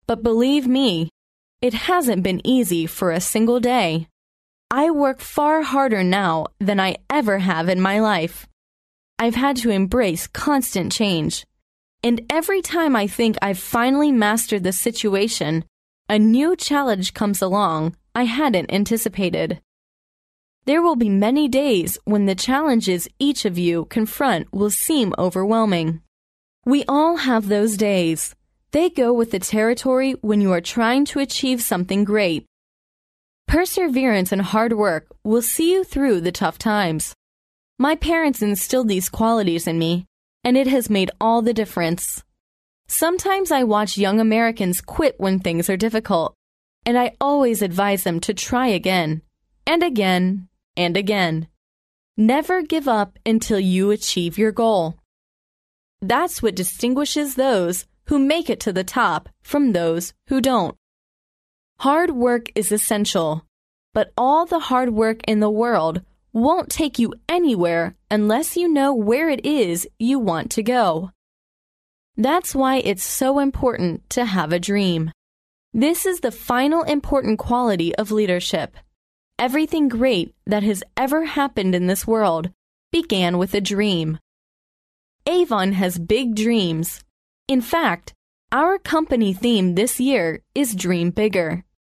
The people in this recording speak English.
But believe me, it hasn't been easy for a single day. I work far harder now than I ever have in my life. I've had to embrace constant change. And every time I think I've finally mastered the situation, a new challenge comes along I hadn't anticipated. There will be many days when the challenges each of you confront will seem overwhelming. We all have those days. They go with the territory when you are trying to achieve something great. Perseverance and hard work will see you through the tough times. My parents instilled these qualities in me, and it has made all the difference. Sometimes I watch young Americans quit when things are difficult, and I always advise them to try again, and again, and again. Never give up until you achieve your goal. That's what distinguishes those who make it to the top from those who don't. Hard work is essential, but all the hard work in the world won't take you anywhere unless you know where it is you want to go. That's why it's so important to have a dream. This is the final important quality of leadership. Everything great that has ever happened in this world began with a dream. Avon has big dreams. In fact, our company theme this year is Dream Bigger.